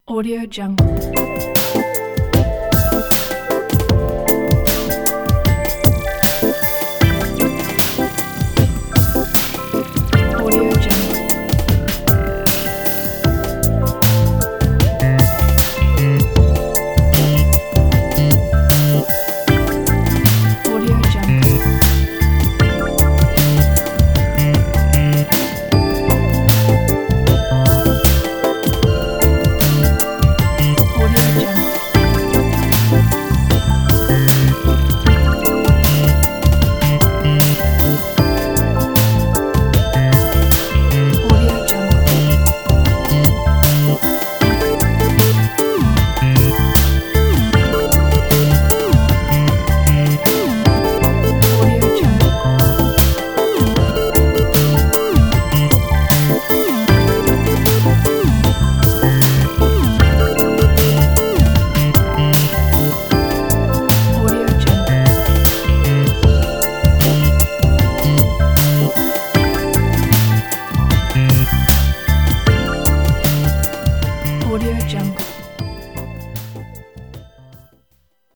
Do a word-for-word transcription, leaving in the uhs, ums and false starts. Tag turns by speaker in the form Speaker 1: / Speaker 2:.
Speaker 1: Audio Jungle. Audio Jungle. Audio Jungle. Audio Jungle. Audio Jungle. Audio Jungle. Audio Jungle. Audio Jungle.